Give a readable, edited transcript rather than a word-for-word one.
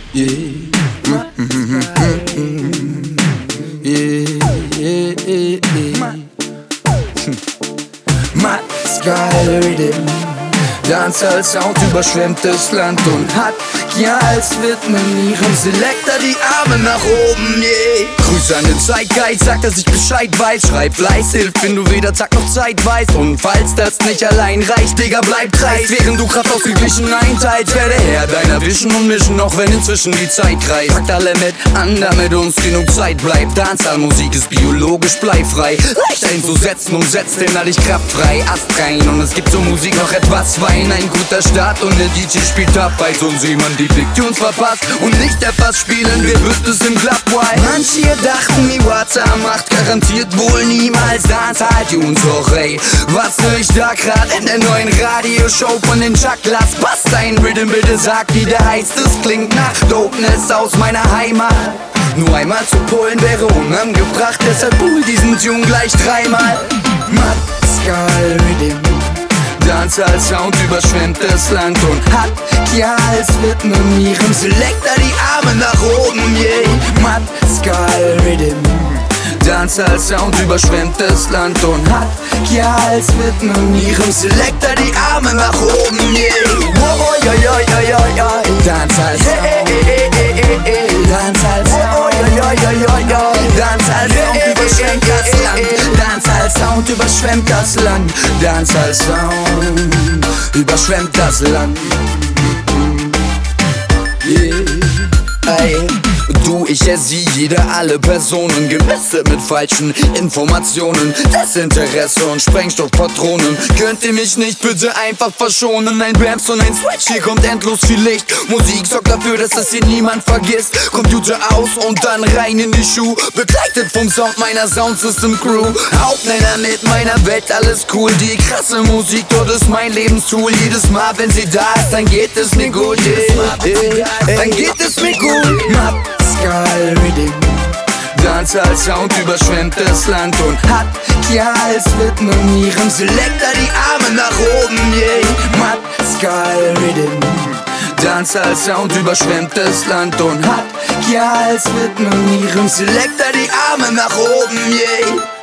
Yeah. Matt-Sky Rhythm. Dancehall-Sound überschwemmt das Land und hat ja als Widmen ihrem Selector die Arme nach oben, yeah. Grüße an den Zeitgeist, sagt, dass ich Bescheid weiß. Schreib Fleiß, hilft, wenn du weder Tag noch Zeit weißt. Und falls das nicht allein reicht, Digga, bleib dreist. Während du Kraft ausgeglichen einteilst, werde Herr deiner Wischen und Mischen, auch wenn inzwischen die Zeit kreist. Packt alle mit an, damit uns genug Zeit bleibt. Dancehall-Musik ist biologisch bleifrei, leicht einzusetzen und setzt innerlich Kraft frei. Ast rein und es gibt zur Musik noch etwas Wein. Ein guter Start und der DJ spielt ab, weil sonst jemand die Big Tunes verpasst und nicht etwas spielen wird, wird es im Club wild. Manche dachten, Iwata macht garantiert wohl niemals Dancehall-Tunes. Doch ey, was höre ich da grad in der neuen Radioshow von den Chaklas? Passt ein Rhythm, bitte sag, wie der heißt. Es klingt nach Dopeness aus meiner Heimat. Nur einmal zu Polen wäre unangebracht, deshalb hol diesen Tune gleich dreimal. Matt-Sky Rhythm. Dancehall-Sound überschwemmt das Land und hat ja als Widmen ihrem Selector die Arme nach oben, yeah. Matt-Sky Rhythm. Dancehall-Sound überschwemmt das Land und hat ja als Widmen ihrem Selector die Arme nach oben, yeah. Oh, ja, ja, ja, ja, ja. Dancehall-Sound. Dancehall-Sound. Ja, ja, ja, ja. Dancehall-Sound überschwemmt das Land. Dancehall-Sound überschwemmt das Land. Dancehall-Sound überschwemmt das Land. Yeah. Ey. Du, ich, sie, jeder, alle Personen gemästet mit falschen Informationen, Desinteresse und Sprengstoffpatronen. Könnt ihr mich nicht bitte einfach verschonen? Ein Bams und ein Switch, hier kommt endlos viel Licht. Musik sorgt dafür, dass es hier niemand vergisst. Computer aus und dann rein in die Schuh, begleitet vom Sound meiner Soundsystem Crew. Hauptnenner mit meiner Welt, alles cool. Die krasse Musik, dort ist mein Lebenstool. Jedes Mal, wenn sie da ist, dann geht es mir gut, yeah. Dann geht es mir gut. Matt-Sky Rhythm. Dancehall-Sound überschwemmt das Land und hat ja als Widmen ihrem Selector die Arme nach oben, yeah. Matt-Sky Rhythm. Dancehall-Sound überschwemmt das Land und hat ja als Widmen ihrem Selector die Arme nach oben, yeah.